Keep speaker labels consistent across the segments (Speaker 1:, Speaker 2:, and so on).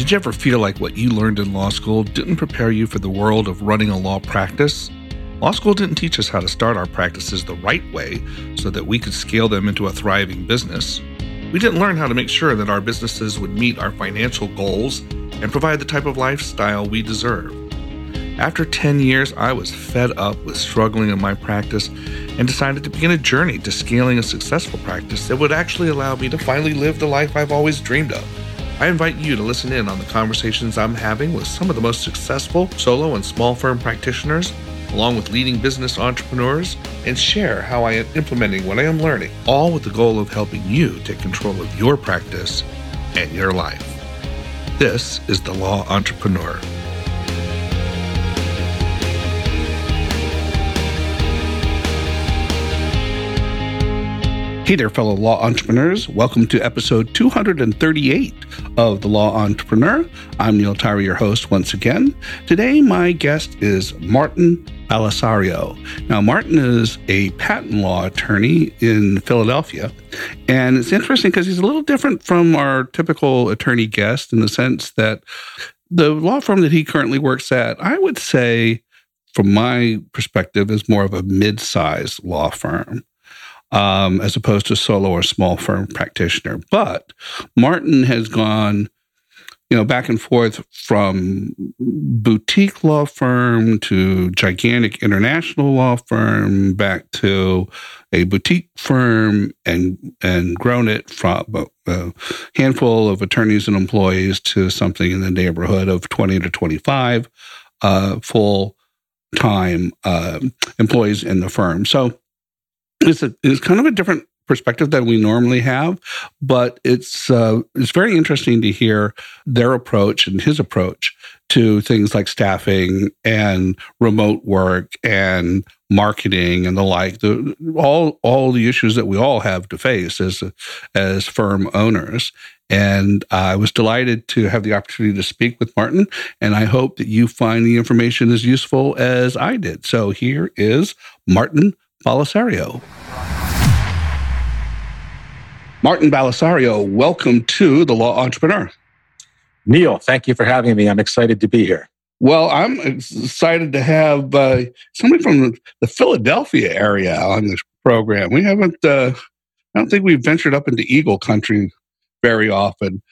Speaker 1: Did you ever feel like what you learned in law school didn't prepare you for the world of running a law practice? Law school didn't teach us how to start our practices the right way so that we could scale them into a thriving business. We didn't learn how to make sure that our businesses would meet our financial goals and provide the type of lifestyle we deserve. After 10 years, I was fed up with struggling in my practice and decided to begin a journey to scaling a successful practice that would actually allow me to finally live the life I've always dreamed of. I invite you to listen in on the conversations I'm having with some of the most successful solo and small firm practitioners, along with leading business entrepreneurs, and share how I am implementing what I am learning, all with the goal of helping you take control of your practice and your life. This is The Law Entrepreneur. Hey there, fellow law entrepreneurs. Welcome to episode 238 of The Law Entrepreneur. I'm Neil Tyree, your host once again. Today, my guest is Martin Balisario. Now, Martin is a patent law attorney in Philadelphia, and it's interesting because he's a little different from our typical attorney guest in the sense that the law firm that he currently works at, I would say, from my perspective, is more of a mid-sized law firm. As opposed to solo or small firm practitioner. But Martin has gone, back and forth from boutique law firm to gigantic international law firm, back to a boutique firm and grown it from a handful of attorneys and employees to something in the neighborhood of 20 to 25 full-time employees in the firm. So it's kind of a different perspective than we normally have, but it's very interesting to hear their approach and his approach to things like staffing and remote work and marketing and the like. All the issues that we all have to face as firm owners. And I was delighted to have the opportunity to speak with Martin, and I hope that you find the information as useful as I did. So here is Martin Balisario. Martin Balisario, welcome to The Law Entrepreneur.
Speaker 2: Neil, thank you for having me. I'm excited to be here.
Speaker 1: Well, I'm excited to have somebody from the Philadelphia area on this program. We haven't, I don't think we've ventured up into Eagle country very often.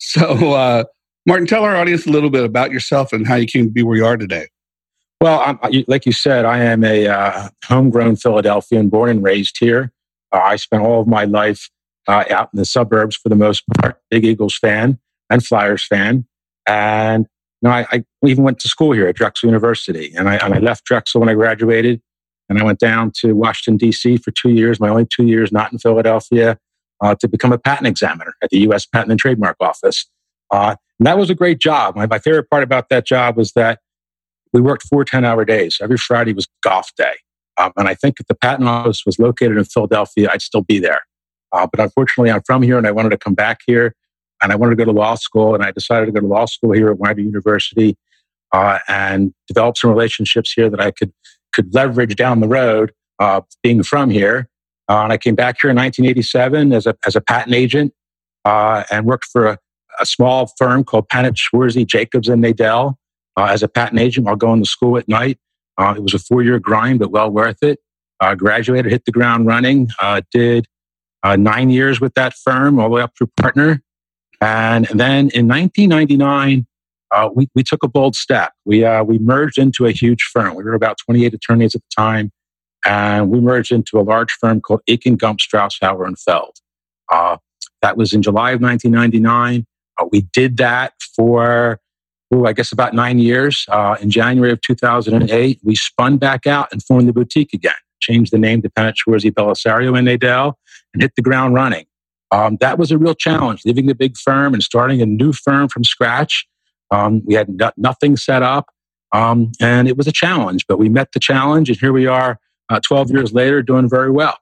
Speaker 1: So, Martin, tell our audience a little bit about yourself and how you came to be where you are today.
Speaker 2: Well, like you said, I am a homegrown Philadelphian, born and raised here. I spent all of my life out in the suburbs for the most part, big Eagles fan and Flyers fan. And I even went to school here at Drexel University. And I left Drexel when I graduated. And I went down to Washington, D.C. for 2 years, my only 2 years not in Philadelphia, to become a patent examiner at the U.S. Patent and Trademark Office. And that was a great job. My favorite part about that job was that we worked 4 10-hour days. Every Friday was golf day. And I think if the patent office was located in Philadelphia, I'd still be there. But unfortunately, I'm from here and I wanted to come back here and I wanted to go to law school. And I decided to go to law school here at Widener University and develop some relationships here that I could leverage down the road being from here. And I came back here in 1987 as a patent agent and worked for a small firm called Panett, Schwarzy, Jacobs, and Nadel. As a patent agent while going to school at night. It was a 4-year grind, but well worth it. Graduated, hit the ground running, did 9 years with that firm, all the way up through partner. And then in 1999, we took a bold step. We merged into a huge firm. We were about 28 attorneys at the time, and we merged into a large firm called Akin, Gump, Strauss, Hauer, and Feld. That was in July of 1999. We did that for I guess about 9 years. In January of 2008, we spun back out and formed the boutique again, changed the name to Panett, Schwarzy, Balisario, and Nadel, and hit the ground running. That was a real challenge, leaving the big firm and starting a new firm from scratch. We had nothing set up, and it was a challenge, but we met the challenge, and here we are 12 years later doing very well.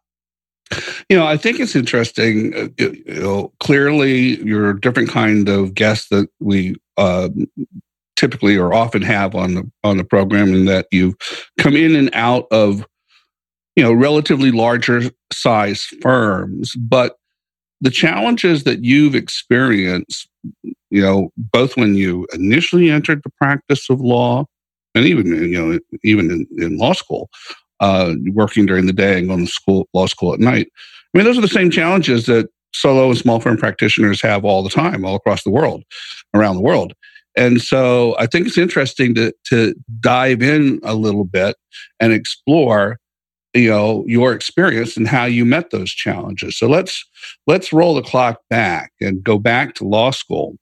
Speaker 1: I think it's interesting. Clearly, you're a different kind of guest that we typically or often have on the program, in that you come in and out of relatively larger size firms, but the challenges that you've experienced, both when you initially entered the practice of law and even in law school, working during the day and going to law school at night. I mean, those are the same challenges that solo and small firm practitioners have all the time, all across the world, around the world. And so I think it's interesting to dive in a little bit and explore, your experience and how you met those challenges. So let's roll the clock back and go back to law school.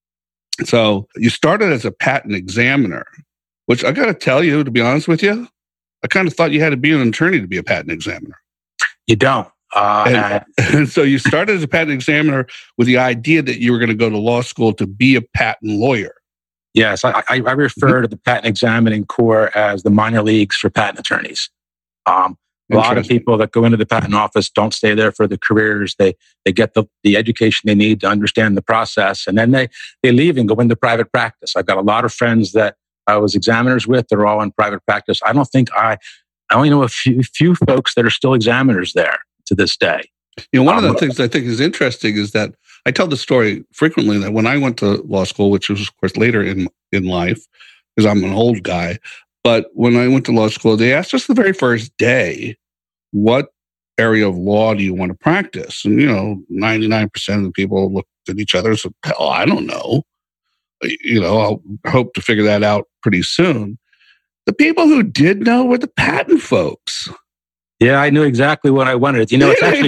Speaker 1: So you started as a patent examiner, which I got to tell you, to be honest with you, I kind of thought you had to be an attorney to be a patent examiner.
Speaker 2: You don't.
Speaker 1: And so you started as a patent examiner with the idea that you were going to go to law school to be a patent lawyer.
Speaker 2: Yes, I refer to the patent examining corps as the minor leagues for patent attorneys. A lot of people that go into the patent office don't stay there for their careers. They get the education they need to understand the process, and then they leave and go into private practice. I've got a lot of friends that I was examiners with. They're all in private practice. I only know a few folks that are still examiners there to this day.
Speaker 1: One of the things I think is interesting is that I tell the story frequently that when I went to law school, which was of course later in life, because I'm an old guy, but when I went to law school, they asked us the very first day, what area of law do you want to practice? And 99% of the people looked at each other and said, hell, I don't know. I'll hope to figure that out pretty soon. The people who did know were the patent folks.
Speaker 2: Yeah, I knew exactly what I wanted. It's actually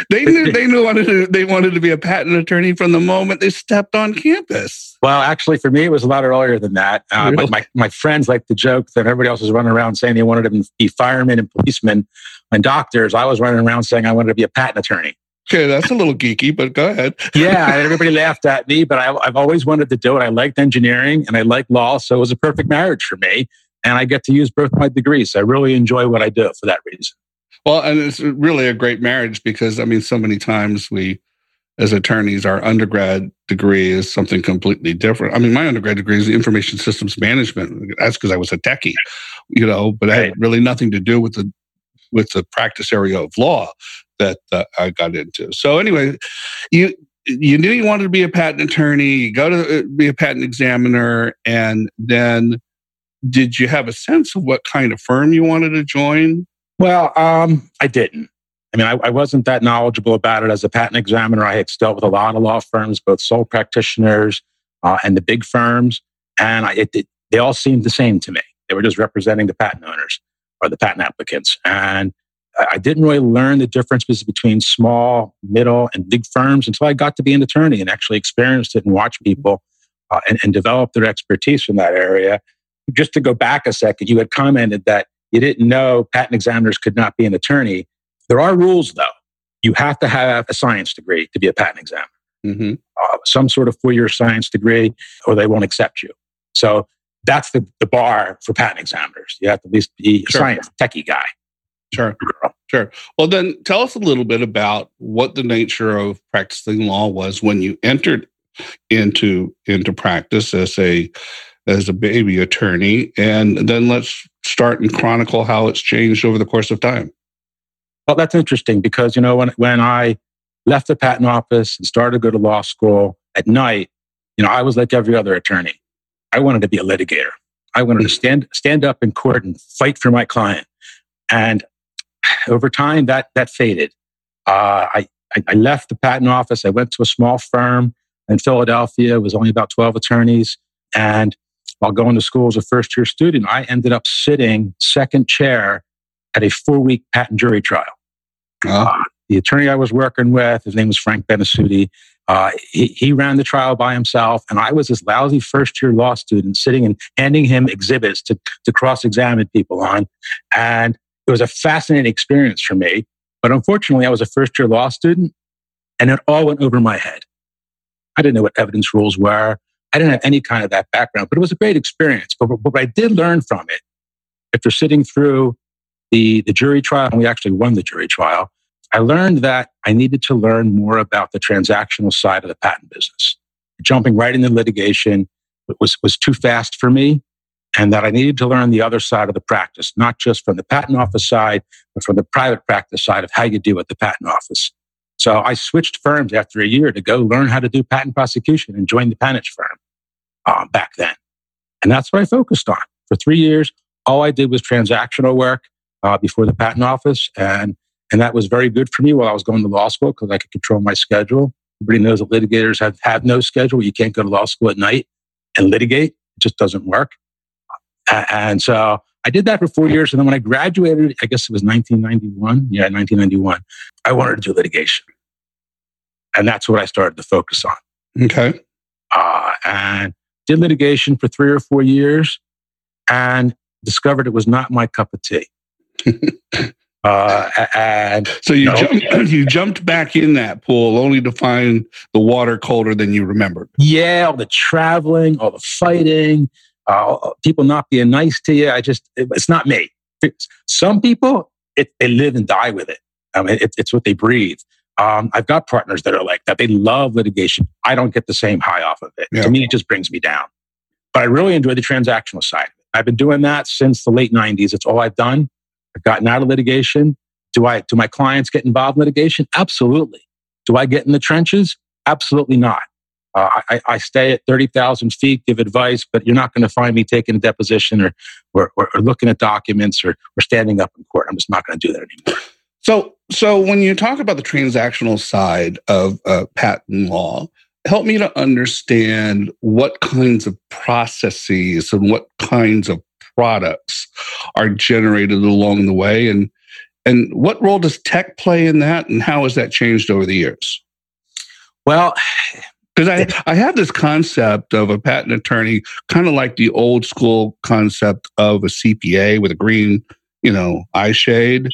Speaker 1: they wanted to be a patent attorney from the moment they stepped on campus.
Speaker 2: Well, actually, for me, it was a lot earlier than that.
Speaker 1: Really?
Speaker 2: My friends like to joke that everybody else was running around saying they wanted to be firemen and policemen and doctors. I was running around saying I wanted to be a patent attorney.
Speaker 1: Okay, that's a little geeky, but go ahead.
Speaker 2: Yeah, everybody laughed at me, but I've always wanted to do it. I liked engineering and I liked law, so it was a perfect marriage for me. And I get to use both my degrees. So I really enjoy what I do for that reason.
Speaker 1: Well, and it's really a great marriage because, so many times we, as attorneys, our undergrad degree is something completely different. My undergrad degree is information systems management. That's because I was a techie, but it had really nothing to do with the practice area of law that I got into. So anyway, you knew you wanted to be a patent attorney, you go to be a patent examiner, and then did you have a sense of what kind of firm you wanted to join?
Speaker 2: Well, I didn't. I wasn't that knowledgeable about it as a patent examiner. I had dealt with a lot of law firms, both sole practitioners and the big firms, and they all seemed the same to me. They were just representing the patent owners or the patent applicants. And I didn't really learn the differences between small, middle, and big firms until I got to be an attorney and actually experienced it and watched people and develop their expertise in that area. Just to go back a second, you had commented that you didn't know patent examiners could not be an attorney. There are rules, though. You have to have a science degree to be a patent examiner.
Speaker 1: Mm-hmm.
Speaker 2: Some sort of 4-year science degree, or they won't accept you. So that's the bar for patent examiners. You have to at least be a science techie guy.
Speaker 1: Sure. Well, then tell us a little bit about what the nature of practicing law was when you entered into practice as a baby attorney, and then let's start and chronicle how it's changed over the course of time.
Speaker 2: Well, that's interesting because, when I left the patent office and started to go to law school at night, I was like every other attorney. I wanted to be a litigator. I wanted to stand up in court and fight for my client. And over time, that faded. I left the patent office. I went to a small firm in Philadelphia. It was only about 12 attorneys. And while going to school as a first-year student, I ended up sitting second chair at a 4-week patent jury trial. The attorney I was working with, his name was Frank Benasuti, he ran the trial by himself, and I was this lousy first-year law student sitting and handing him exhibits to cross-examine people on. And it was a fascinating experience for me. But unfortunately, I was a first-year law student, and it all went over my head. I didn't know what evidence rules were. I didn't have any kind of that background, but it was a great experience. But what I did learn from it, after sitting through the jury trial, and we actually won the jury trial, I learned that I needed to learn more about the transactional side of the patent business. Jumping right into litigation was too fast for me, and that I needed to learn the other side of the practice, not just from the patent office side, but from the private practice side of how you deal with the patent office. So I switched firms after a year to go learn how to do patent prosecution and joined the Panitch firm back then. And that's what I focused on. For 3 years, all I did was transactional work before the patent office. And that was very good for me while I was going to law school because I could control my schedule. Everybody knows that litigators have no schedule. You can't go to law school at night and litigate. It just doesn't work. And so I did that for 4 years. And then when I graduated, I guess it was 1991. Yeah, 1991. I wanted to do litigation. And that's what I started to focus on.
Speaker 1: Okay.
Speaker 2: And did litigation for 3 or 4 years and discovered it was not my cup of tea. And
Speaker 1: so you jumped back in that pool only to find the water colder than you remembered.
Speaker 2: Yeah, all the traveling, all the fighting, people not being nice to you. It's not me. Some people, they live and die with it. I mean, it's what they breathe. I've got partners that are like that. They love litigation. I don't get the same high off of it. Yeah. To me, it just brings me down. But I really enjoy the transactional side of it. I've been doing that since the late 90s. It's all I've done. I've gotten out of litigation. Do my clients get involved in litigation? Absolutely. Do I get in the trenches? Absolutely not. I stay at 30,000 feet, give advice, but you're not going to find me taking a deposition or looking at documents or standing up in court. I'm just not going to do that anymore.
Speaker 1: So when you talk about the transactional side of patent law, help me to understand what kinds of processes and what kinds of products are generated along the way, and what role does tech play in that, and how has that changed over the years?
Speaker 2: Well,
Speaker 1: because I have this concept of a patent attorney, kind of like the old school concept of a CPA with a green, eye shade.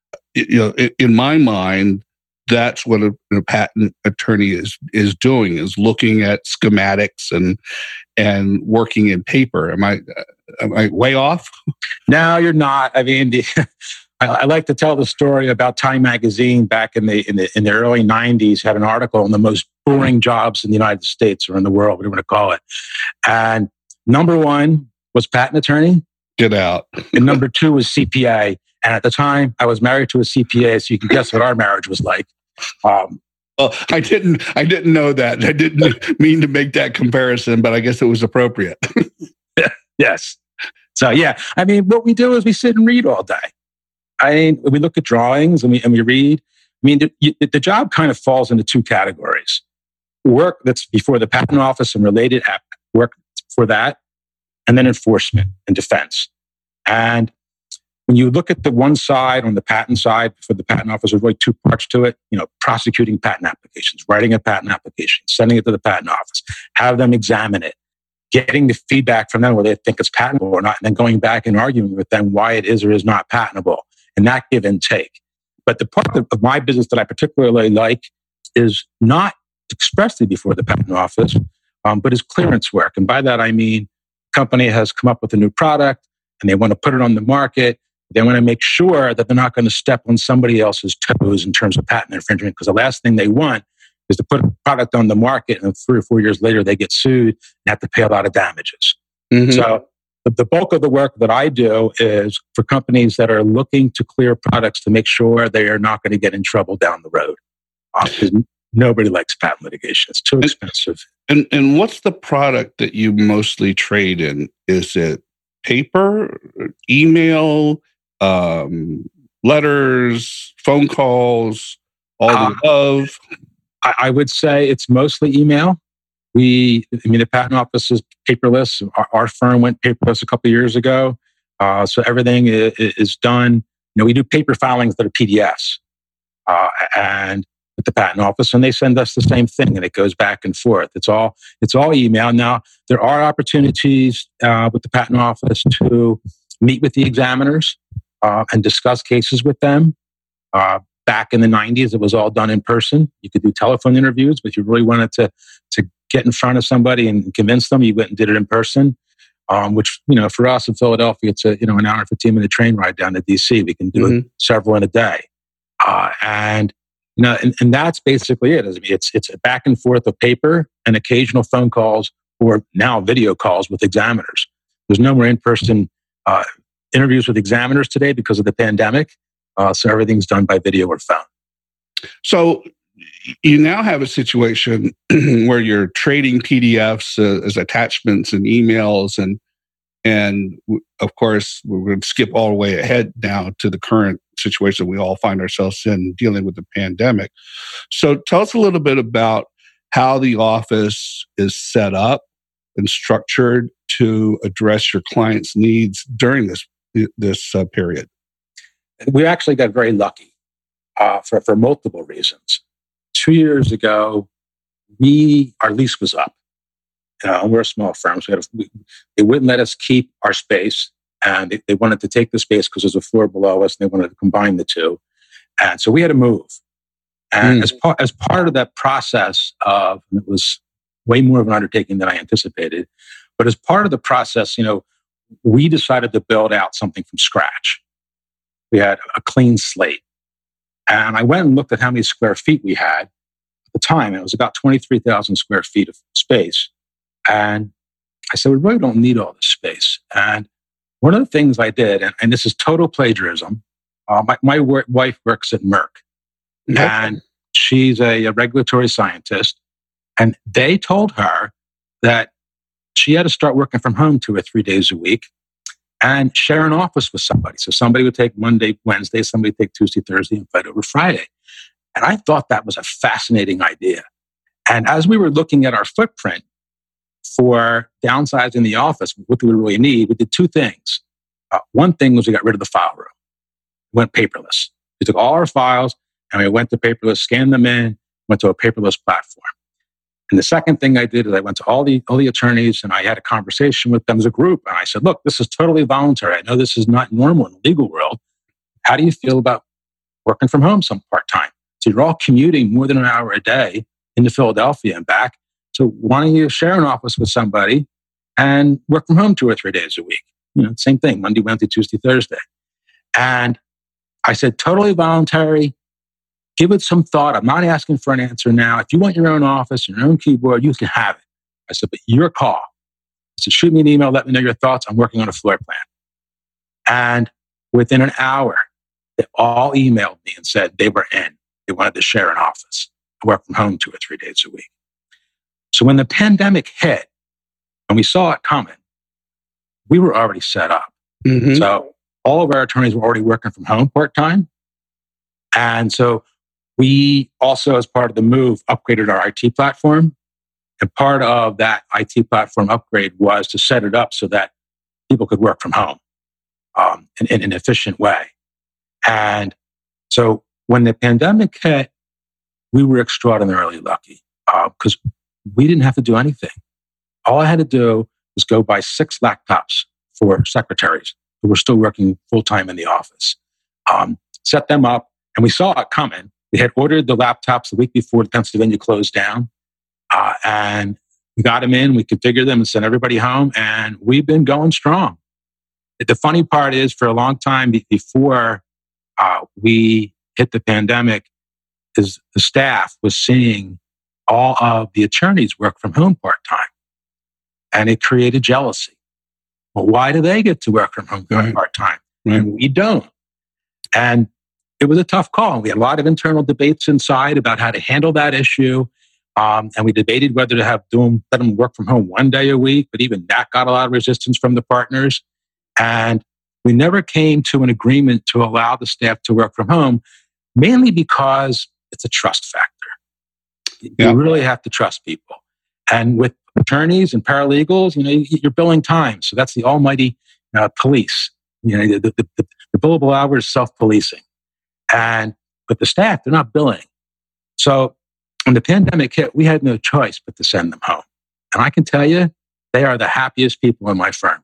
Speaker 1: In my mind, that's what a patent attorney is doing, is looking at schematics and working in paper. Am I way off?
Speaker 2: No, you're not. I mean, I like to tell the story about Time Magazine back in the early 90s had an article on the most boring jobs in the United States or in the world, whatever you want to call it. And number 1 was patent attorney.
Speaker 1: Get out.
Speaker 2: And number 2 was CPA. And at the time, I was married to a CPA, so you can guess what our marriage was like.
Speaker 1: Well, I didn't know that. I didn't mean to make that comparison, but I guess it was appropriate.
Speaker 2: Yes. So yeah, I mean, what we do is we sit and read all day. We look at drawings and we read. I mean, the job kind of falls into 2 categories: work that's before the patent office and related work for that, and then enforcement and defense. And when you look at the one side, on the patent side, for the patent office, there's really 2 parts to it. Prosecuting patent applications, writing a patent application, sending it to the patent office, have them examine it, getting the feedback from them whether they think it's patentable or not, and then going back and arguing with them why it is or is not patentable, and that give and take. But the part of my business that I particularly like is not expressly before the patent office, but is clearance work. And by that, I mean, the company has come up with a new product and they want to put it on the market. They want to make sure that they're not going to step on somebody else's toes in terms of patent infringement, because the last thing they want is to put a product on the market and 3 or 4 years later they get sued and have to pay a lot of damages. Mm-hmm. So the bulk of the work that I do is for companies that are looking to clear products to make sure they are not going to get in trouble down the road. Because nobody likes patent litigation. It's too expensive.
Speaker 1: And what's the product that you mostly trade in? Is it paper, email, letters, phone calls, all the above?
Speaker 2: I would say it's mostly email. The patent office is paperless. Our firm went paperless a couple of years ago. So everything is done. We do paper filings that are PDFs. And with the patent office, and they send us the same thing, and it goes back and forth. It's all email. Now, there are opportunities with the patent office to meet with the examiners and discuss cases with them. Back in the 90s, it was all done in person. You could do telephone interviews, but if you really wanted to get in front of somebody and convince them, you went and did it in person. Which, for us in Philadelphia, it's an hour and 15-minute train ride down to DC. We can do it several in a day. And that's basically it. It's a back and forth of paper and occasional phone calls, or now video calls with examiners. There's no more in-person interviews with examiners today because of the pandemic. So everything's done by video or phone.
Speaker 1: So you now have a situation where you're trading PDFs as attachments and emails, and of course, we're going to skip all the way ahead now to the current situation we all find ourselves in dealing with the pandemic. So tell us a little bit about how the office is set up and structured to address your clients' needs during this period.
Speaker 2: We actually got very lucky for multiple reasons. 2 years ago, our lease was up. We're a small firm, so they wouldn't let us keep our space, and they wanted to take the space because there's a floor below us, and they wanted to combine the two. And so we had to move. And as part of that process and it was way more of an undertaking than I anticipated, but as part of the process, we decided to build out something from scratch. We had a clean slate. And I went and looked at how many square feet we had at the time. It was about 23,000 square feet of space. And I said, we really don't need all this space. And one of the things I did, and this is total plagiarism, my wife works at Merck. Okay. And she's a regulatory scientist. And they told her that she had to start working from home 2 or 3 days a week and share an office with somebody. So somebody would take Monday, Wednesday, somebody would take Tuesday, Thursday, and fight over Friday. And I thought that was a fascinating idea. And as we were looking at our footprint for downsizing the office, what do we really need? We did 2 things. One thing was we got rid of the file room. We went paperless. We took all our files and we went to paperless, scanned them in, went to a paperless platform. And the second thing I did is I went to all the attorneys and I had a conversation with them as a group. And I said, look, this is totally voluntary. I know this is not normal in the legal world. How do you feel about working from home some part-time? So you're all commuting more than an hour a day into Philadelphia and back. So why don't you share an office with somebody and work from home 2 or 3 days a week? Same thing, Monday, Wednesday, Tuesday, Thursday. And I said, totally voluntary. Give it some thought. I'm not asking for an answer now. If you want your own office, your own keyboard, you can have it. I said, but your call. I said, shoot me an email. Let me know your thoughts. I'm working on a floor plan. And within an hour, they all emailed me and said they were in. They wanted to share an office and work from home 2 or 3 days a week. So when the pandemic hit and we saw it coming, we were already set up. Mm-hmm. So all of our attorneys were already working from home part-time. And so we also, as part of the move, upgraded our IT platform. And part of that IT platform upgrade was to set it up so that people could work from home in an efficient way. And so when the pandemic hit, we were extraordinarily lucky because we didn't have to do anything. All I had to do was go buy 6 laptops for secretaries who were still working full-time in the office, set them up, and we saw it coming. We had ordered the laptops the week before Pennsylvania closed down, and we got them in, we configured them and sent everybody home, and we've been going strong. The funny part is, for a long time before we hit the pandemic, is the staff was seeing all of the attorneys work from home part-time, and it created jealousy. Well, why do they get to work from home part-time? And we don't. And it was a tough call. We had a lot of internal debates inside about how to handle that issue. And we debated whether to let them work from home 1 day a week, but even that got a lot of resistance from the partners. And we never came to an agreement to allow the staff to work from home, mainly because it's a trust factor. You really have to trust people. And with attorneys and paralegals, you're billing time. So that's the almighty police. The billable hour is self-policing. But the staff, they're not billing. So when the pandemic hit, we had no choice but to send them home. And I can tell you, they are the happiest people in my firm.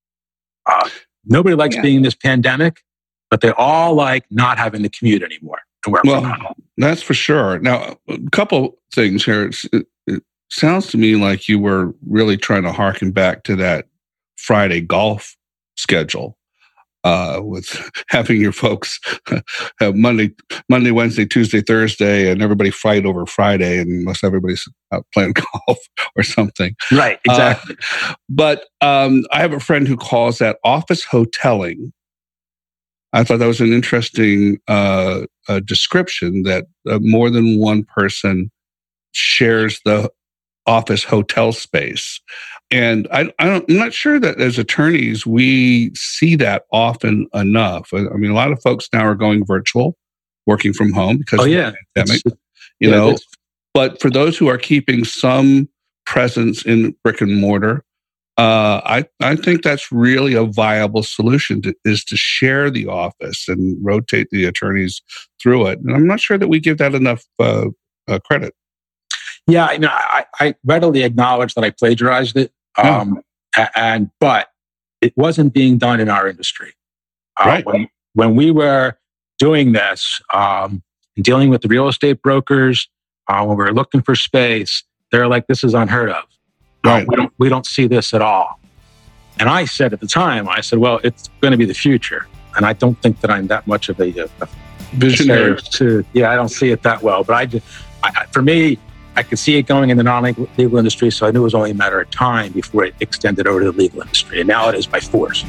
Speaker 2: Nobody likes being in this pandemic, but they all like not having to commute anymore and work from home.
Speaker 1: That's for sure. Now, a couple things here. It sounds to me like you were really trying to harken back to that Friday golf schedule. With having your folks have Monday, Wednesday, Tuesday, Thursday, and everybody fight over Friday, unless everybody's out playing golf or something.
Speaker 2: Right, exactly.
Speaker 1: But I have a friend who calls that office hoteling. I thought that was an interesting description that more than one person shares the office hotel space. And I'm not sure that as attorneys, we see that often enough. I mean, a lot of folks now are going virtual, working from home because of the pandemic, but for those who are keeping some presence in brick and mortar, I think that's really a viable solution is to share the office and rotate the attorneys through it. And I'm not sure that we give that enough credit.
Speaker 2: Yeah, I readily acknowledge that I plagiarized it, but it wasn't being done in our industry.
Speaker 1: Right.
Speaker 2: When we were doing this, dealing with the real estate brokers, when we were looking for space, they're like, "This is unheard of.
Speaker 1: Right.
Speaker 2: We don't see this at all." And I said at the time, "Well, it's going to be the future," and I don't think that I'm that much of a
Speaker 1: visionary.
Speaker 2: I don't see it that well, but for me, I could see it going in the non-legal industry, so I knew it was only a matter of time before it extended over to the legal industry, and now it is by force.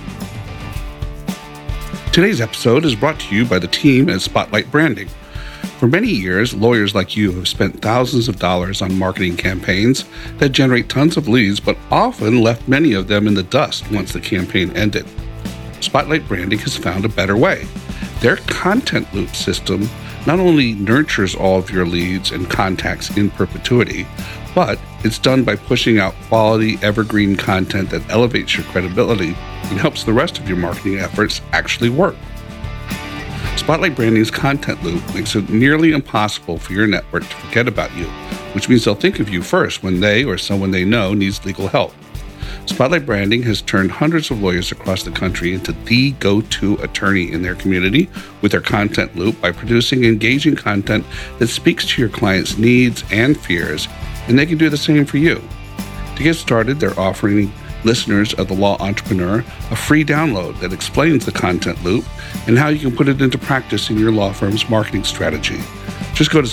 Speaker 1: Today's episode is brought to you by the team at Spotlight Branding. For many years, lawyers like you have spent thousands of dollars on marketing campaigns that generate tons of leads, but often left many of them in the dust once the campaign ended. Spotlight Branding has found a better way. Their content loop system not only nurtures all of your leads and contacts in perpetuity, but it's done by pushing out quality, evergreen content that elevates your credibility and helps the rest of your marketing efforts actually work. Spotlight Branding's content loop makes it nearly impossible for your network to forget about you, which means they'll think of you first when they or someone they know needs legal help. Spotlight Branding has turned hundreds of lawyers across the country into the go-to attorney in their community with their content loop by producing engaging content that speaks to your clients' needs and fears, and they can do the same for you. To get started, they're offering listeners of The Law Entrepreneur a free download that explains the content loop and how you can put it into practice in your law firm's marketing strategy. Just go to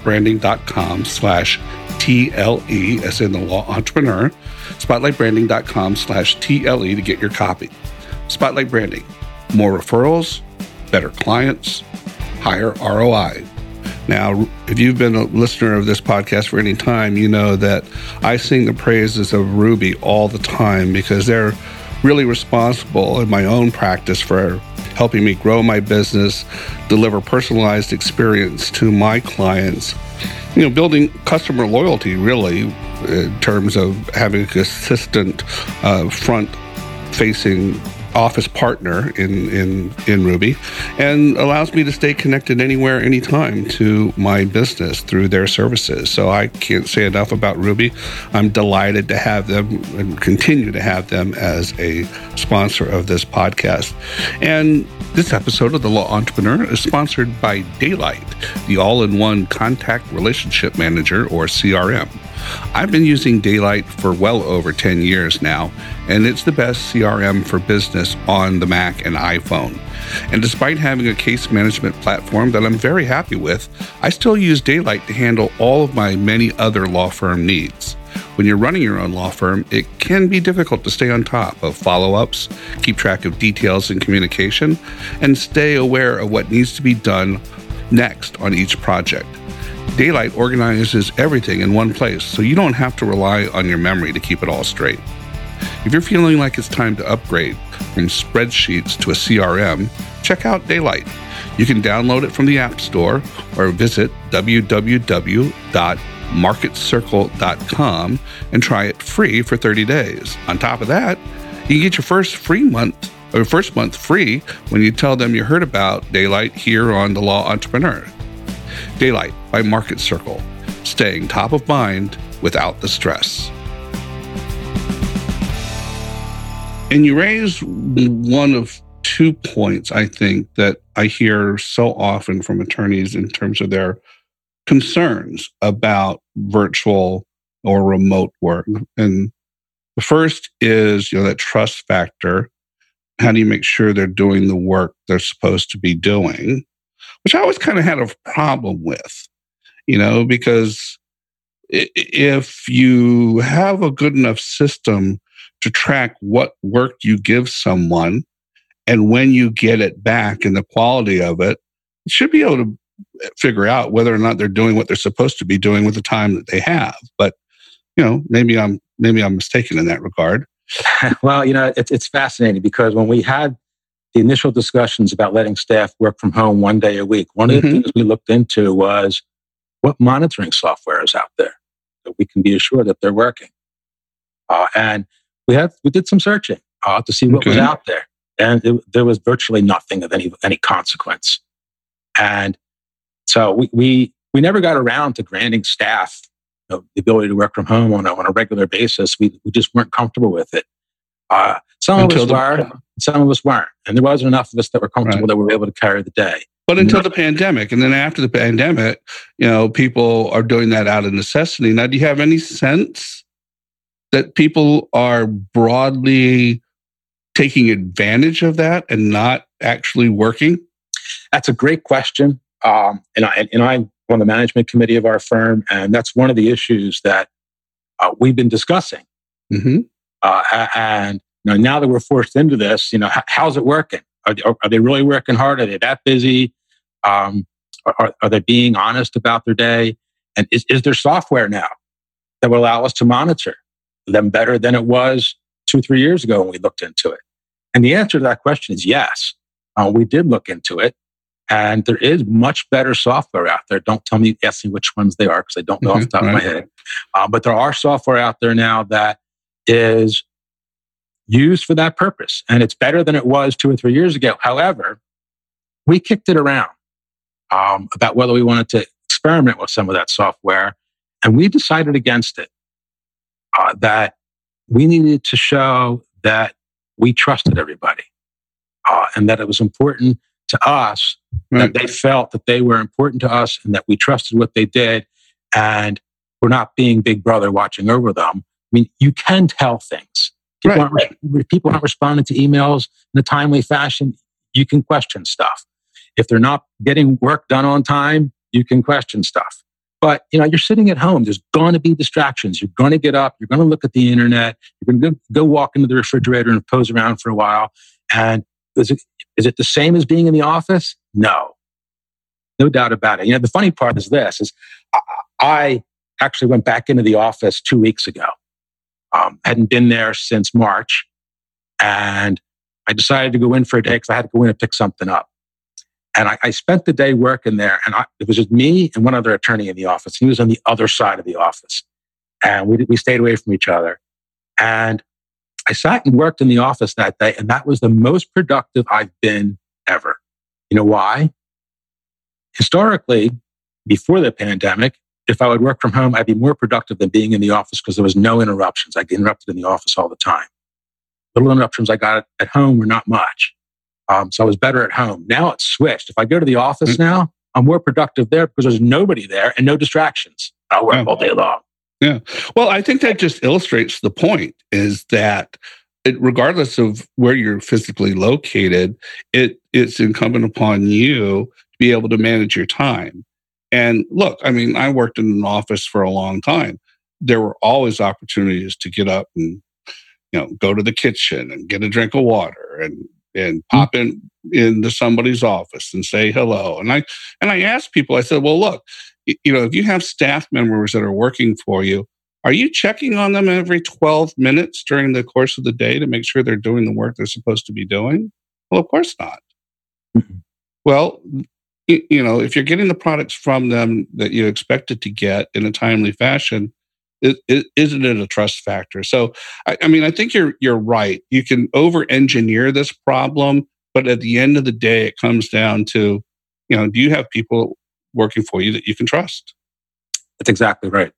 Speaker 1: spotlightbranding.com/TLE, as in The Law Entrepreneur, spotlightbranding.com/TLE to get your copy. Spotlight Branding, more referrals, better clients, higher ROI. Now, if you've been a listener of this podcast for any time, you know that I sing the praises of Ruby all the time because they're really responsible in my own practice for helping me grow my business, deliver personalized experience to my clients, building customer loyalty, really, in terms of having a consistent front-facing office partner in Ruby, and allows me to stay connected anywhere, anytime to my business through their services. So I can't say enough about Ruby. I'm delighted to have them and continue to have them as a sponsor of this podcast. And this episode of The Law Entrepreneur is sponsored by Daylight, the all-in-one contact relationship manager, or CRM. I've been using Daylight for well over 10 years now, and it's the best CRM for business on the Mac and iPhone. And despite having a case management platform that I'm very happy with, I still use Daylight to handle all of my many other law firm needs. When you're running your own law firm, it can be difficult to stay on top of follow-ups, keep track of details in communication, and stay aware of what needs to be done next on each project. Daylight organizes everything in one place, so you don't have to rely on your memory to keep it all straight. If you're feeling like it's time to upgrade from spreadsheets to a CRM, check out Daylight. You can download it from the App Store or visit www.marketcircle.com and try it free for 30 days. On top of that, you can get your first month free when you tell them you heard about Daylight here on The Law Entrepreneur. Daylight by Market Circle, staying top of mind without the stress. And you raise one of 2 points, I think, that I hear so often from attorneys in terms of their concerns about virtual or remote work. And the first is, that trust factor. How do you make sure they're doing the work they're supposed to be doing? Which I always kind of had a problem with, because if you have a good enough system to track what work you give someone and when you get it back and the quality of it, you should be able to figure out whether or not they're doing what they're supposed to be doing with the time that they have. But maybe I'm mistaken in that regard.
Speaker 2: Well, it's fascinating because when we had the initial discussions about letting staff work from home one day a week, one of the things we looked into was what monitoring software is out there that we can be assured that they're working. And we did some searching to see what was out there, and there was virtually nothing of any consequence. And so we never got around to granting staff the ability to work from home on a regular basis. We just weren't comfortable with it. Some of us were, some of us weren't. And there wasn't enough of us that were comfortable that we were able to carry the day.
Speaker 1: But until the pandemic, and then after the pandemic, people are doing that out of necessity. Now, do you have any sense that people are broadly taking advantage of that and not actually working?
Speaker 2: That's a great question. And I'm on the management committee of our firm, and that's one of the issues that we've been discussing. And now that we're forced into this, how's it working? Are they really working hard? Are they that busy? Are they being honest about their day? And is there software now that will allow us to monitor them better than it was 2-3 years ago when we looked into it? And the answer to that question is yes. We did look into it, and there is much better software out there. Don't ask me which ones they are because I don't know off the top of my head. But there are software out there now that is used for that purpose, and it's better than it was 2 or 3 years ago. However, we kicked it around about whether we wanted to experiment with some of that software, and we decided against it. That we needed to show that we trusted everybody, and that it was important to us that they felt that they were important to us and that we trusted what they did, and we're not being Big Brother watching over them. I mean, you can tell things. People aren't responding to emails in a timely fashion. You can question stuff. If they're not getting work done on time, you can question stuff. But, you're sitting at home. There's going to be distractions. You're going to get up. You're going to look at the internet. You're going to go walk into the refrigerator and pose around for a while. And is it the same as being in the office? No doubt about it. The funny part is this, I actually went back into the office 2 weeks ago. Hadn't been there since March. And I decided to go in for a day because I had to go in and pick something up. And I spent the day working there, and it was just me and one other attorney in the office. He was on the other side of the office, and we stayed away from each other. And I sat and worked in the office that day, and that was the most productive I've been ever. You know why? Historically, before the pandemic, if I would work from home, I'd be more productive than being in the office because there was no interruptions. I get interrupted in the office all the time. Little interruptions I got at home were not much. So I was better at home. Now it's switched. If I go to the office now, I'm more productive there because there's nobody there and no distractions. I work all day long.
Speaker 1: Yeah. Well, I think that just illustrates the point is that regardless of where you're physically located, it's incumbent upon you to be able to manage your time. And look, I worked in an office for a long time. There were always opportunities to get up and, go to the kitchen and get a drink of water and pop into somebody's office and say hello. And I asked people, I said, well, look, if you have staff members that are working for you, are you checking on them every 12 minutes during the course of the day to make sure they're doing the work they're supposed to be doing? Well, of course not. Mm-hmm. Well, if you're getting the products from them that you expected to get in a timely fashion, isn't it a trust factor? So, I think you're right. You can over-engineer this problem, but at the end of the day, it comes down to, do you have people working for you that you can trust?
Speaker 2: That's exactly right.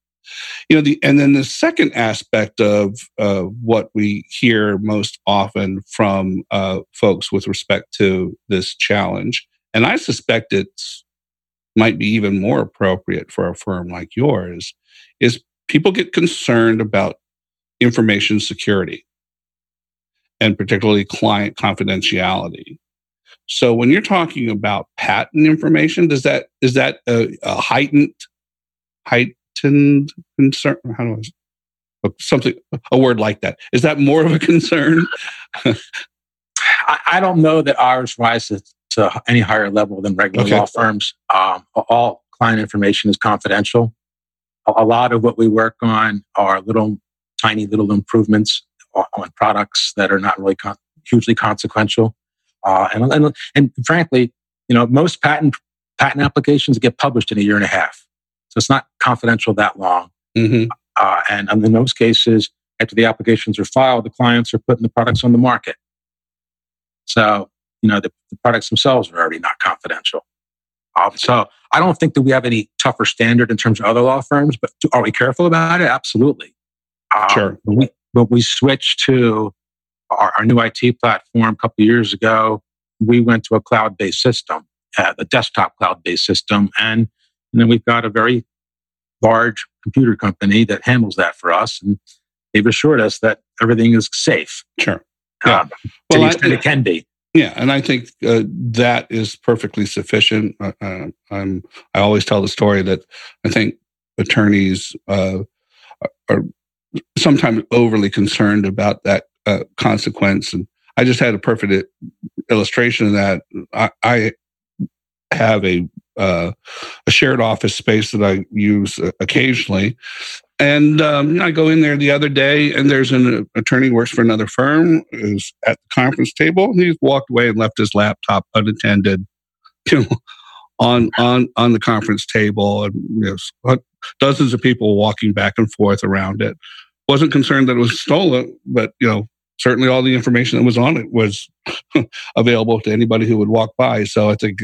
Speaker 1: And then the second aspect of what we hear most often from folks with respect to this challenge, and I suspect it might be even more appropriate for a firm like yours, is people get concerned about information security and particularly client confidentiality. So when you're talking about patent information, is that a heightened concern? How do a word like that? Is that more of a concern?
Speaker 2: I don't know that ours rises to any higher level than regular
Speaker 1: Okay.
Speaker 2: law firms. All client information is confidential. A lot of what we work on are tiny little improvements on products that are not really hugely consequential. And frankly, most patent applications get published in a year and a half, so it's not confidential that long.
Speaker 1: Mm-hmm.
Speaker 2: And in most cases, after the applications are filed, the clients are putting the products on the market. So the products themselves are already not confidential. So I don't think that we have any tougher standard in terms of other law firms, but are we careful about it? Absolutely.
Speaker 1: Sure.
Speaker 2: When we switched to our new IT platform a couple of years ago, we went to a cloud-based system, a desktop cloud-based system. And we've got a very large computer company that handles that for us. And they've assured us that everything is safe.
Speaker 1: Sure. Yeah.
Speaker 2: To the extent it can be.
Speaker 1: Yeah, and I think that is perfectly sufficient. I always tell the story that I think attorneys are sometimes overly concerned about that consequence. And I just had a perfect illustration of that. I have a shared office space that I use occasionally. And I go in there the other day, and there's an attorney who works for another firm who's at the conference table. He's walked away and left his laptop unattended, on the conference table, and dozens of people walking back and forth around it. Wasn't concerned that it was stolen, but certainly all the information that was on it was available to anybody who would walk by. So I think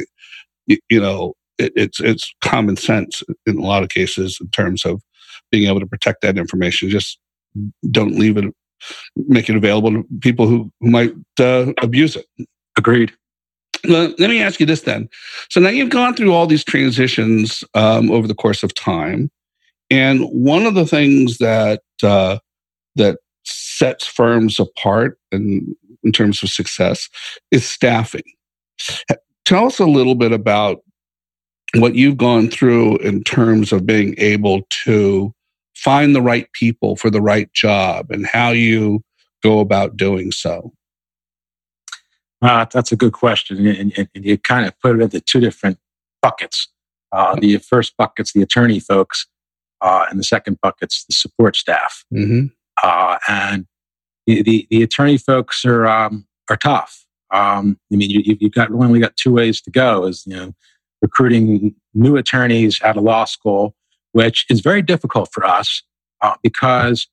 Speaker 1: it's common sense in a lot of cases in terms of being able to protect that information. Just don't make it available to people who might abuse it.
Speaker 2: Agreed.
Speaker 1: Let me ask you this then. So now you've gone through all these transitions over the course of time. And one of the things that sets firms apart in terms of success is staffing. Tell us a little bit about what you've gone through in terms of being able to find the right people for the right job and how you go about doing so.
Speaker 2: That's a good question. And you kind of put it into two different buckets. The first bucket's the attorney folks, and the second bucket's the support staff.
Speaker 1: Mm-hmm.
Speaker 2: And the attorney folks are tough. You've only got two ways to go: is recruiting new attorneys out of law school, which is very difficult for us because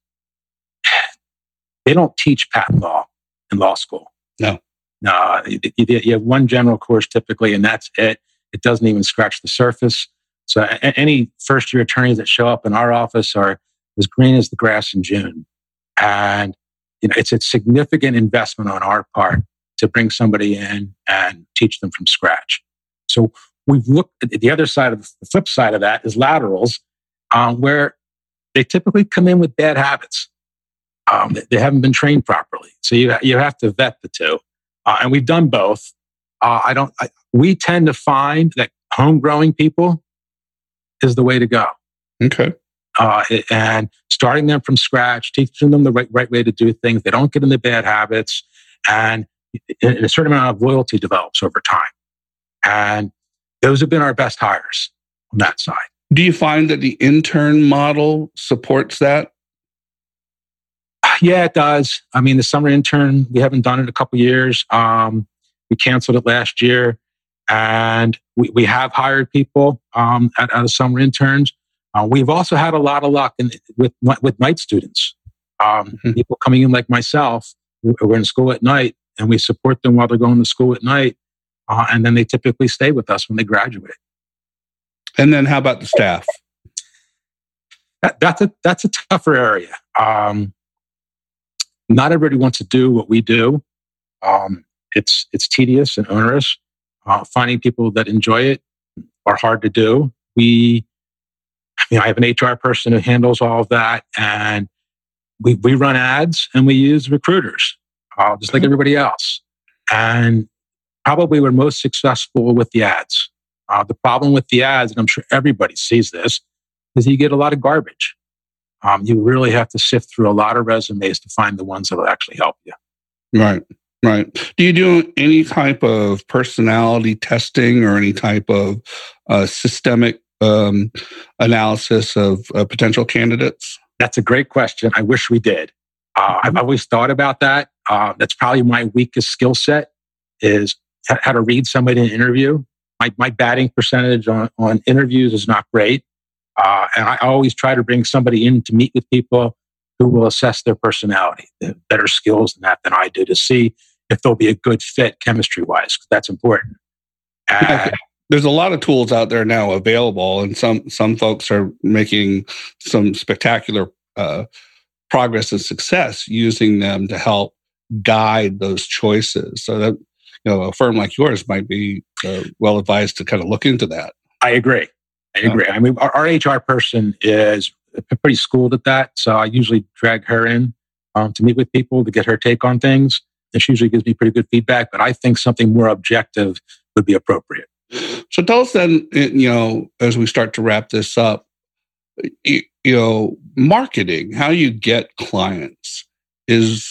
Speaker 2: they don't teach patent law in law school.
Speaker 1: No,
Speaker 2: you have one general course typically, and that's it. It doesn't even scratch the surface. So any first-year attorneys that show up in our office are as green as the grass in June. And it's a significant investment on our part to bring somebody in and teach them from scratch. So we've looked at the other side of the flip side of that is laterals, where they typically come in with bad habits. They haven't been trained properly. So you have to vet the two. And we've done both. We tend to find that home-growing people is the way to go.
Speaker 1: Okay.
Speaker 2: And starting them from scratch, teaching them the right way to do things. They don't get into bad habits, and a certain amount of loyalty develops over time. And those have been our best hires on that side.
Speaker 1: Do you find that the intern model supports that?
Speaker 2: Yeah, it does. The summer intern, we haven't done it in a couple of years. We canceled it last year, and we have hired people out of summer interns. We've also had a lot of luck with night students, people coming in like myself who are in school at night, and we support them while they're going to school at night, and then they typically stay with us when they graduate.
Speaker 1: And then how about the staff?
Speaker 2: That's a tougher area. Not everybody wants to do what we do. It's tedious and onerous. Finding people that enjoy it are hard to do. I have an HR person who handles all of that, and we run ads and we use recruiters, just like everybody else. And probably we're most successful with the ads. The problem with the ads, and I'm sure everybody sees this, is you get a lot of garbage. You really have to sift through a lot of resumes to find the ones that will actually help you.
Speaker 1: Right. Right. Do you do any type of personality testing or any type of systemic analysis of potential candidates?
Speaker 2: That's a great question. I wish we did. I've always thought about that. That's probably my weakest skill set is how to read somebody in an interview. My batting percentage on interviews is not great. And I always try to bring somebody in to meet with people who will assess their personality, better skills than I do to see if they'll be a good fit chemistry-wise, because that's important.
Speaker 1: There's a lot of tools out there now available, and some folks are making some spectacular progress and success using them to help guide those choices. So that a firm like yours might be well advised to kind of look into that.
Speaker 2: I agree. I mean, our HR person is pretty schooled at that, so I usually drag her in to meet with people to get her take on things. And she usually gives me pretty good feedback, but I think something more objective would be appropriate.
Speaker 1: So tell us then, as we start to wrap this up, marketing, how you get clients is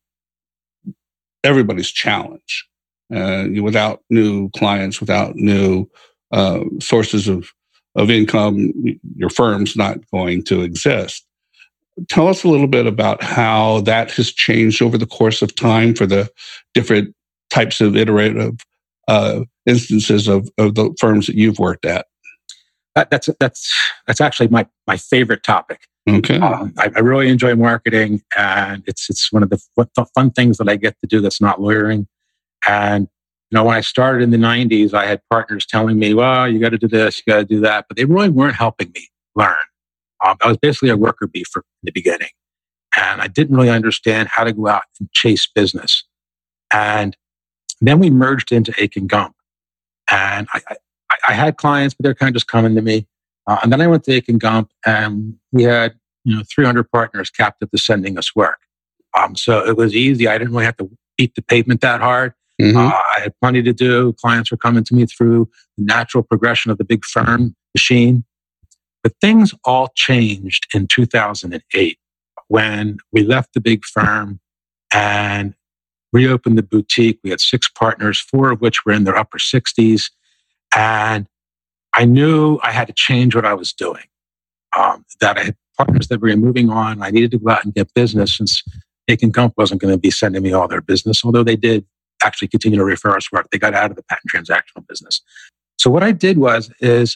Speaker 1: everybody's challenge. Without new clients, without new sources of income, your firm's not going to exist. Tell us a little bit about how that has changed over the course of time for the different types of iterative instances of the firms that you've worked at.
Speaker 2: That's actually my favorite topic.
Speaker 1: Okay.
Speaker 2: I really enjoy marketing, and it's one of the fun things that I get to do that's not lawyering. And when I started in the 90s, I had partners telling me, well, you got to do this, you got to do that, but they really weren't helping me learn. I was basically a worker bee from the beginning, and I didn't really understand how to go out and chase business. And then we merged into Akin Gump, and I had clients, but they're kind of just coming to me. And then I went to Akin Gump, and we had 300 partners captive to sending us work. So it was easy. I didn't really have to beat the pavement that hard.
Speaker 1: Mm-hmm.
Speaker 2: I had plenty to do. Clients were coming to me through the natural progression of the big firm machine. But things all changed in 2008 when we left the big firm and reopened the boutique. We had 6 partners, 4 of which were in their upper 60s. And I knew I had to change what I was doing. That I had partners that were moving on. I needed to go out and get business since Akin Gump wasn't going to be sending me all their business, although they did actually continue to refer us work. They got out of the patent transactional business. So what I did is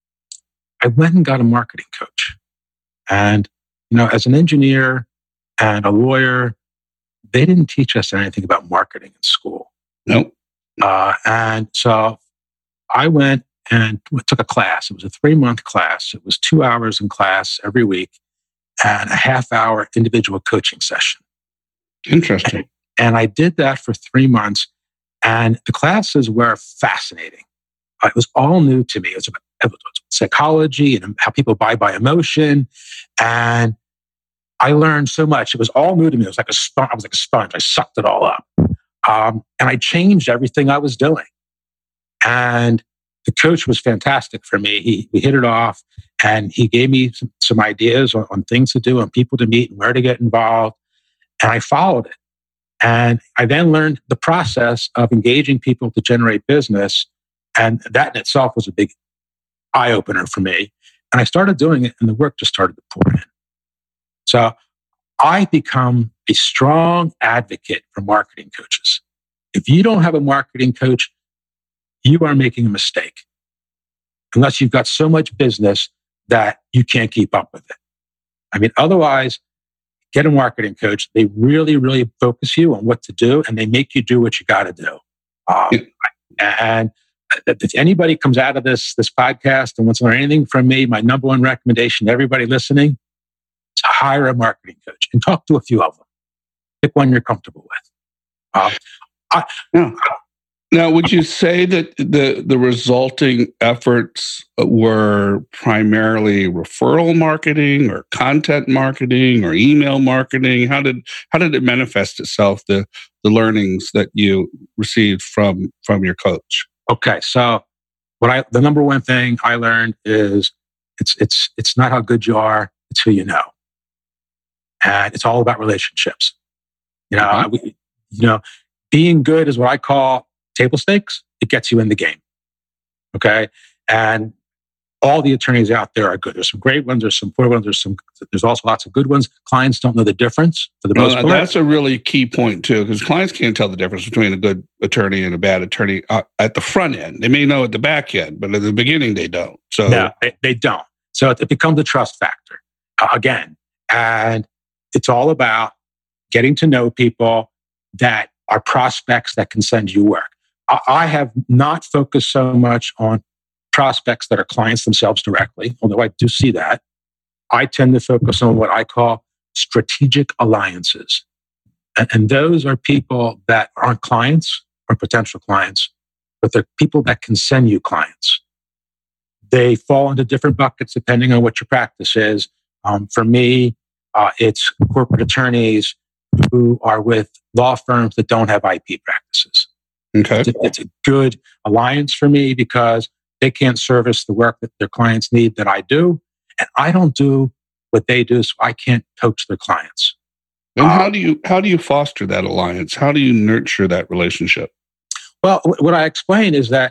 Speaker 2: I went and got a marketing coach. And, as an engineer and a lawyer, they didn't teach us anything about marketing in school.
Speaker 1: Nope.
Speaker 2: And so I went and took a class. It was a 3-month class. It was 2 hours in class every week and a half-hour individual coaching session.
Speaker 1: Interesting.
Speaker 2: And I did that for 3 months. And the classes were fascinating. It was all new to me. It was about psychology and how people buy by emotion. And I learned so much. It was all new to me. It was like a sponge. I was like a sponge. I sucked it all up. And I changed everything I was doing. And the coach was fantastic for me. We hit it off, and he gave me some ideas on things to do and people to meet and where to get involved. And I followed it. And I then learned the process of engaging people to generate business. And that in itself was a big eye-opener for me. And I started doing it, and the work just started to pour in. So I become a strong advocate for marketing coaches. If you don't have a marketing coach, you are making a mistake. Unless you've got so much business that you can't keep up with it. I mean, otherwise, get a marketing coach. They really, really focus you on what to do, and they make you do what you got to do. And if anybody comes out of this podcast and wants to learn anything from me, my number one recommendation to everybody listening is hire a marketing coach and talk to a few of them. Pick one you're comfortable with.
Speaker 1: Now, would you say that the resulting efforts were primarily referral marketing or content marketing or email marketing? How did it manifest itself, the learnings that you received from your coach?
Speaker 2: Okay, so the number one thing I learned is it's not how good you are, it's who you know. And it's all about relationships. being good is what I call table stakes. It gets you in the game. Okay. And all the attorneys out there are good. There's some great ones. There's some poor ones. There's also lots of good ones. Clients don't know the difference for the most part.
Speaker 1: That's a really key point too, because clients can't tell the difference between a good attorney and a bad attorney at the front end. They may know at the back end, but at the beginning they don't. So
Speaker 2: no, they don't. So it becomes a trust factor again. And it's all about getting to know people that are prospects that can send you work. I have not focused so much on prospects that are clients themselves directly, although I do see that. I tend to focus on what I call strategic alliances. And those are people that aren't clients or potential clients, but they're people that can send you clients. They fall into different buckets depending on what your practice is. For me, it's corporate attorneys who are with law firms that don't have IP practices.
Speaker 1: Okay.
Speaker 2: It's a good alliance for me because they can't service the work that their clients need that I do. And I don't do what they do, so I can't coach their clients.
Speaker 1: And how do you foster that alliance? How do you nurture that relationship?
Speaker 2: Well, what I explain is that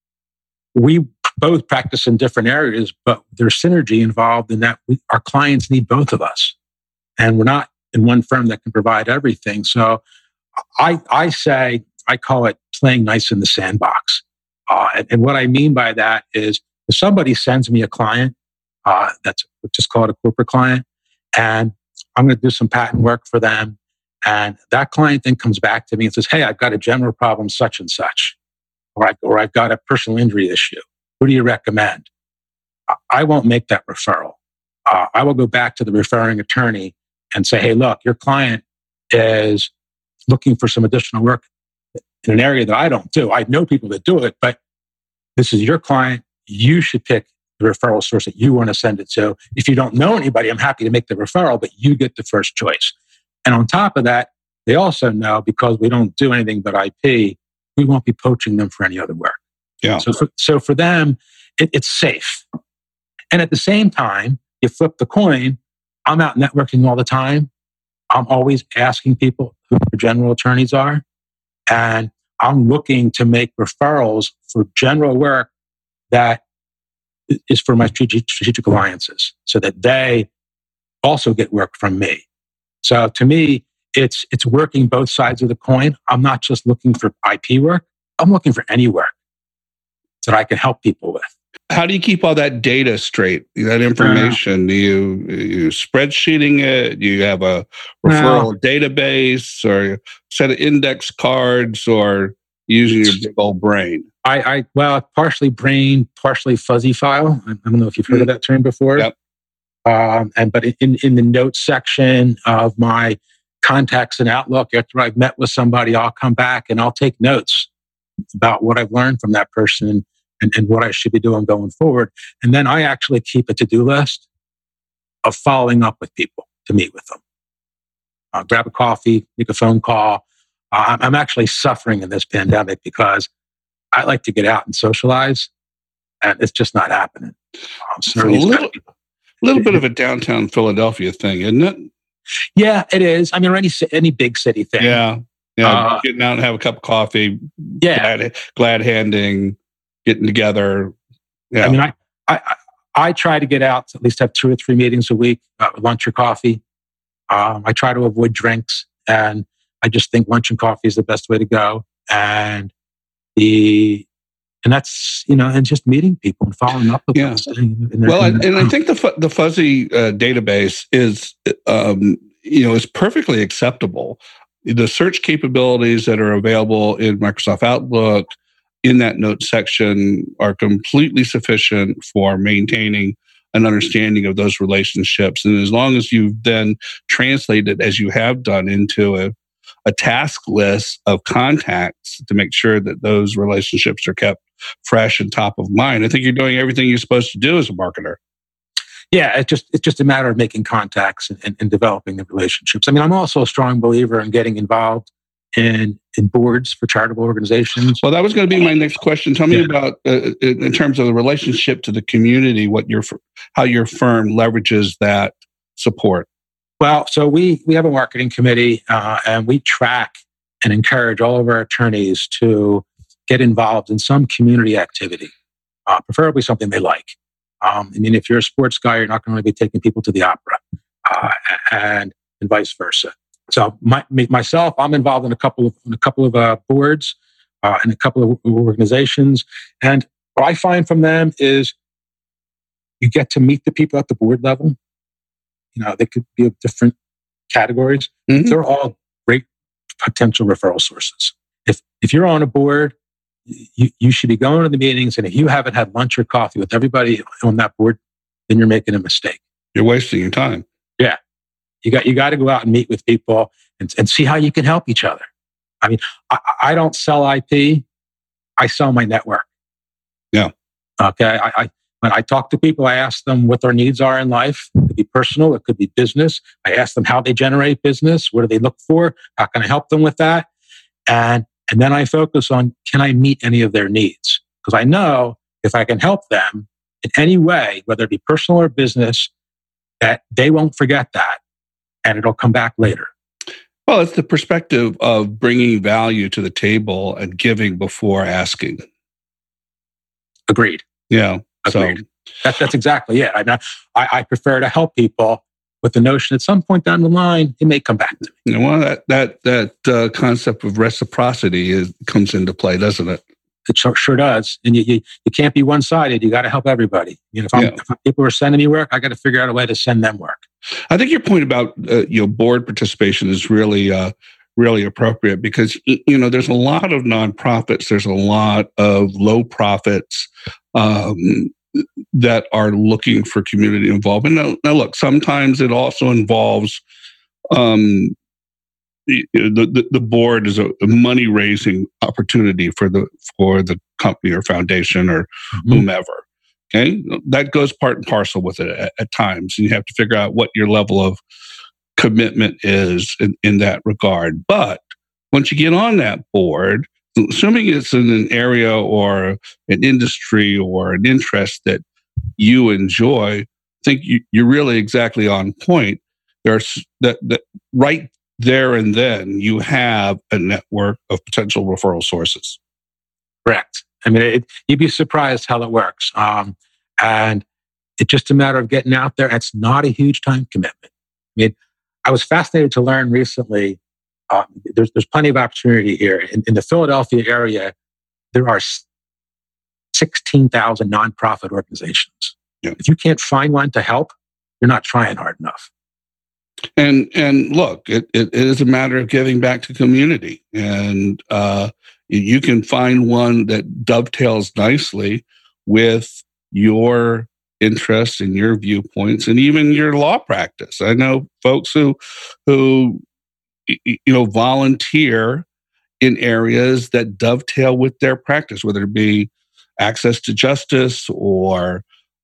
Speaker 2: we both practice in different areas, but there's synergy involved in that our clients need both of us. And we're not in one firm that can provide everything. So I say, I call it playing nice in the sandbox. And what I mean by that is if somebody sends me a client, let's just call it a corporate client, and I'm going to do some patent work for them. And that client then comes back to me and says, hey, I've got a general problem such and such, or I've got a personal injury issue. Who do you recommend? I won't make that referral. I will go back to the referring attorney and say, hey, look, your client is looking for some additional work in an area that I don't do. I know people that do it, but this is your client. You should pick the referral source that you want to send it to. If you don't know anybody, I'm happy to make the referral, but you get the first choice. And on top of that, they also know because we don't do anything but IP, we won't be poaching them for any other work.
Speaker 1: Yeah.
Speaker 2: So for them, it's safe. And at the same time, you flip the coin. I'm out networking all the time. I'm always asking people who the general attorneys are. And I'm looking to make referrals for general work that is for my strategic alliances so that they also get work from me. So to me, it's working both sides of the coin. I'm not just looking for IP work. I'm looking for any work that I can help people with.
Speaker 1: How do you keep all that data straight, that information? Do you spreadsheeting it? Do you have a referral database or set of index cards or using your big old brain? Well,
Speaker 2: partially brain, partially fuzzy file. I don't know if you've heard of that term before.
Speaker 1: Yep.
Speaker 2: But in the notes section of my contacts in Outlook, after I've met with somebody, I'll come back and I'll take notes about what I've learned from that person and what I should be doing going forward. And then I actually keep a to-do list of following up with people to meet with them. I'll grab a coffee, make a phone call. I'm actually suffering in this pandemic because I like to get out and socialize, and it's just not happening.
Speaker 1: It's a little bit of a downtown Philadelphia thing, isn't it?
Speaker 2: Yeah, it is. I mean, any big city thing.
Speaker 1: Yeah. Getting out and have a cup of coffee.
Speaker 2: Yeah.
Speaker 1: Glad handing, getting together. Yeah.
Speaker 2: I mean, I try to get out to at least have 2 or 3 meetings a week, lunch or coffee. I try to avoid drinks, and I just think lunch and coffee is the best way to go. And that's, and just meeting people and following up with them.
Speaker 1: And I think the fuzzy database is, is perfectly acceptable. The search capabilities that are available in Microsoft Outlook in that note section are completely sufficient for maintaining an understanding of those relationships. And as long as you've then translated, as you have done, into a task list of contacts to make sure that those relationships are kept fresh and top of mind, I think you're doing everything you're supposed to do as a marketer.
Speaker 2: Yeah, it's just a matter of making contacts and developing the relationships. I mean, I'm also a strong believer in getting involved in boards for charitable organizations.
Speaker 1: Well, that was going to be my next question. Tell me about, in terms of the relationship to the community, how your firm leverages that support.
Speaker 2: Well, so we have a marketing committee, and we track and encourage all of our attorneys to get involved in some community activity, preferably something they like. I mean, if you're a sports guy, you're not going to be taking people to the opera, and vice versa. So myself, I'm involved in a couple of boards and a couple of organizations, and what I find from them is you get to meet the people at the board level. You know, they could be of different categories.
Speaker 1: Mm-hmm.
Speaker 2: They're all great potential referral sources. If you're on a board, you should be going to the meetings, and if you haven't had lunch or coffee with everybody on that board, then you're making a mistake.
Speaker 1: You're wasting your time.
Speaker 2: Yeah. You got to go out and meet with people and see how you can help each other. I mean, I don't sell IP. I sell my network.
Speaker 1: Yeah.
Speaker 2: Okay. When I talk to people, I ask them what their needs are in life. It could be personal. It could be business. I ask them how they generate business. What do they look for? How can I help them with that? And then I focus on, can I meet any of their needs? Because I know if I can help them in any way, whether it be personal or business, that they won't forget that and it'll come back later.
Speaker 1: Well, it's the perspective of bringing value to the table and giving before asking.
Speaker 2: Agreed.
Speaker 1: Yeah.
Speaker 2: Agreed. So that's exactly it. I prefer to help people with the notion at some point down the line, it may come back to me.
Speaker 1: You know, well, that concept of reciprocity comes into play, doesn't it?
Speaker 2: It sure does. And you can't be one-sided. You got to help everybody. You know, if people are sending me work, I got to figure out a way to send them work.
Speaker 1: I think your point about board participation is really really appropriate because there's a lot of nonprofits, there's a lot of low profits that are looking for community involvement. Now look, sometimes it also involves the board is a money raising opportunity for the company or foundation or whomever. Okay, that goes part and parcel with it at times, and you have to figure out what your level of commitment is in that regard. But once you get on that board, assuming it's in an area or an industry or an interest that you enjoy, I think you're really exactly on point. There's that right there and then you have a network of potential referral sources.
Speaker 2: Correct. I mean, you'd be surprised how it works. And it's just a matter of getting out there. It's not a huge time commitment. I mean, I was fascinated to learn recently, there's plenty of opportunity here. In the Philadelphia area, there are 16,000 nonprofit organizations. Yeah. If you can't find one to help, you're not trying hard enough.
Speaker 1: And look, it is a matter of giving back to community. And you can find one that dovetails nicely with your interests and your viewpoints and even your law practice. I know folks who volunteer in areas that dovetail with their practice, whether it be access to justice or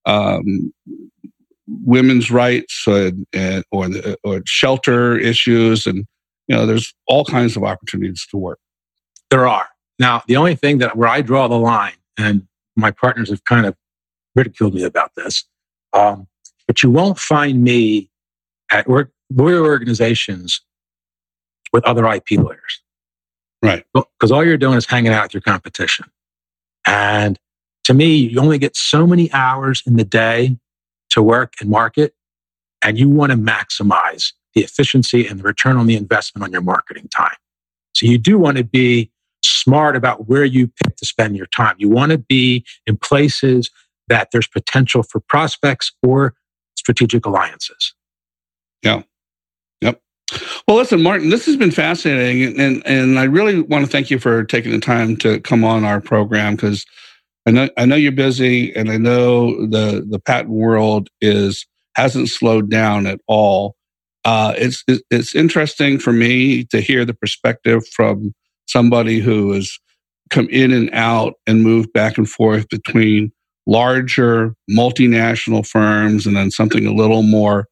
Speaker 1: women's rights or shelter issues, and there's all kinds of opportunities to work.
Speaker 2: There are. Now, the only thing where I draw the line, and my partners have kind of ridiculed me about this, but you won't find me at lawyer organizations with other IP lawyers.
Speaker 1: Right.
Speaker 2: Because all you're doing is hanging out with your competition. And to me, you only get so many hours in the day to work and market, and you want to maximize the efficiency and the return on the investment on your marketing time. So you do want to be smart about where you pick to spend your time. You want to be in places that there's potential for prospects or strategic alliances.
Speaker 1: Yeah. Yep. Well, listen, Martin, this has been fascinating. And I really want to thank you for taking the time to come on our program, because I know you're busy, and I know the patent world hasn't slowed down at all. It's interesting for me to hear the perspective from somebody who has come in and out and moved back and forth between larger multinational firms and then something a little more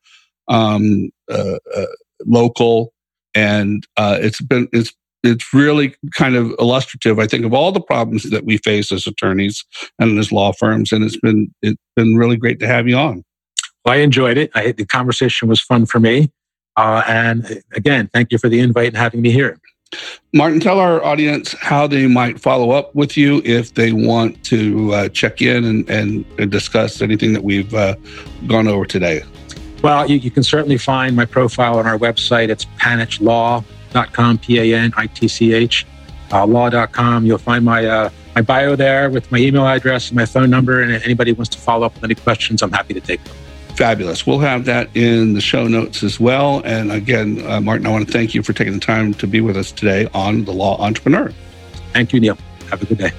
Speaker 1: local. And it's really kind of illustrative, I think, of all the problems that we face as attorneys and as law firms. And it's been really great to have you on.
Speaker 2: Well, I enjoyed it. The conversation was fun for me. And again, thank you for the invite and having me here.
Speaker 1: Martin, tell our audience how they might follow up with you if they want to check in and discuss anything that we've gone over today.
Speaker 2: Well, you can certainly find my profile on our website. It's panitchlaw.com, Panitch, law.com. You'll find my bio there with my email address and my phone number. And if anybody wants to follow up with any questions, I'm happy to take them.
Speaker 1: Fabulous. We'll have that in the show notes as well. And again, Martin, I want to thank you for taking the time to be with us today on The Law Entrepreneur.
Speaker 2: Thank you, Neil. Have a good day.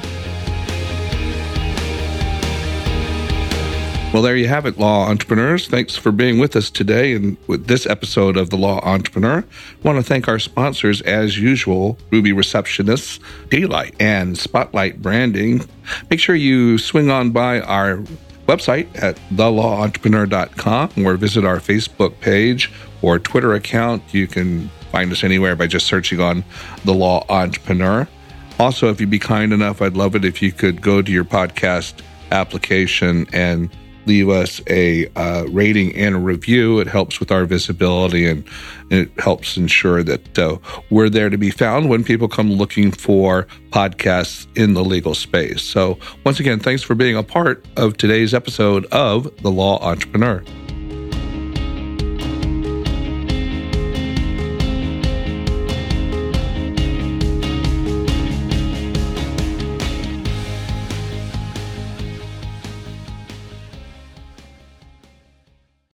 Speaker 1: Well, there you have it, Law Entrepreneurs. Thanks for being with us today and with this episode of The Law Entrepreneur. I want to thank our sponsors, as usual, Ruby Receptionists, Daylight, and Spotlight Branding. Make sure you swing on by our website at thelawentrepreneur.com or visit our Facebook page or Twitter account. You can find us anywhere by just searching on The Law Entrepreneur. Also, if you'd be kind enough, I'd love it if you could go to your podcast application and leave us a rating and a review. It helps with our visibility and it helps ensure that we're there to be found when people come looking for podcasts in the legal space. So once again, thanks for being a part of today's episode of The Law Entrepreneur.